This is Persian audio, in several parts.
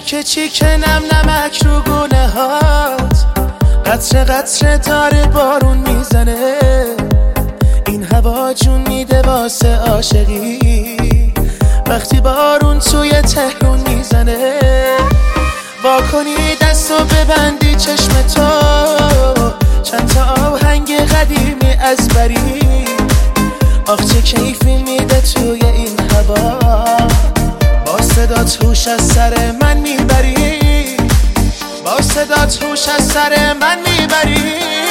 چیکه چیکه نم نمک رو گونه هات، قطره قطره داره بارون میزنه، این هوا جون میده واسه عاشقی، وقتی بارون توی تهرون میزنه. وا کنی دستو ببندی چشم تو، چند تا آهنگ قدیمی از بری، آخ چه کیفی میده توی این هوا، با صدات هوش از سر من میبری، با صدات هوش از سر من میبری.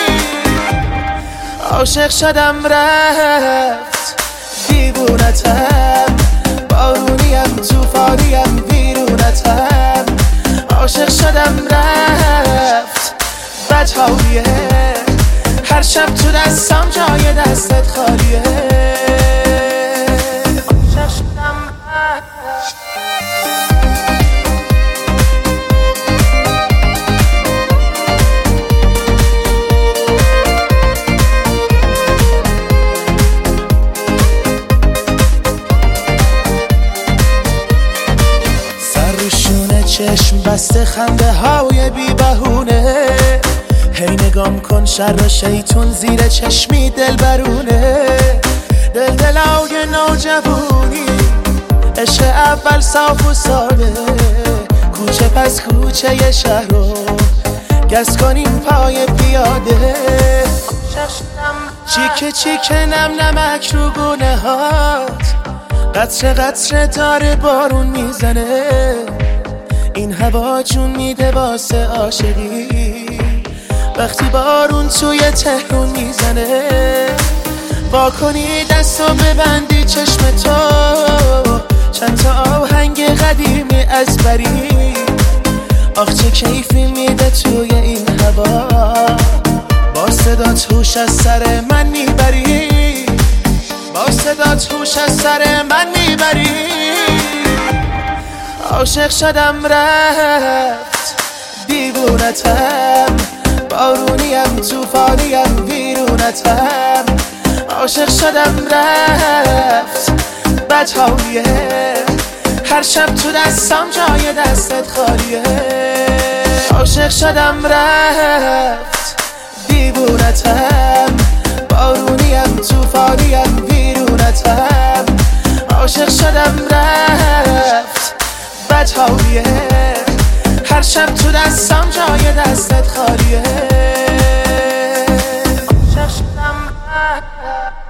عاشق شدم رفت دیوونتم، بارونیم توفانیم ویرونتم، عاشق شدم رفت بدحالیه، هر شب تو دستم جای دستت خالیه. عاشق شدم چشم بسته خنده های بی بهونه، هی نگام کن شر شیطون زیر چشمی دل برونه، دلای نوجوانی عشق اول صاف و ساده، کوچه پس کوچه ی شهر رو گز کنیم پای پیاده. چیکه چیکه نم نمک رو گونه هات، قطره قطره داره بارون میزنه، این هوا جون میده واسه عاشقی، وقتی بارون توی تهرون میزنه. وا کنی دستو ببندی چشم تو، چند تا آهنگ قدیمی از بری، آخ چه کیفی میده توی این هوا، با صدات هوش از سر من میبری، با صدات هوش از سر من میبری. عاشق شدم رفت دیوونتم، بارونیم توفانیم ویرونتم، عاشق شدم رفت بدحالیه، هر شب تو دستم جای دستت خالیه. عاشق شدم رفت دیوونتم، بارونیم توفانیم ویرونتم، عاشق شدم رفت بدحالیه، هر شب تو دستم جای دستت خالیه. عاشق شدم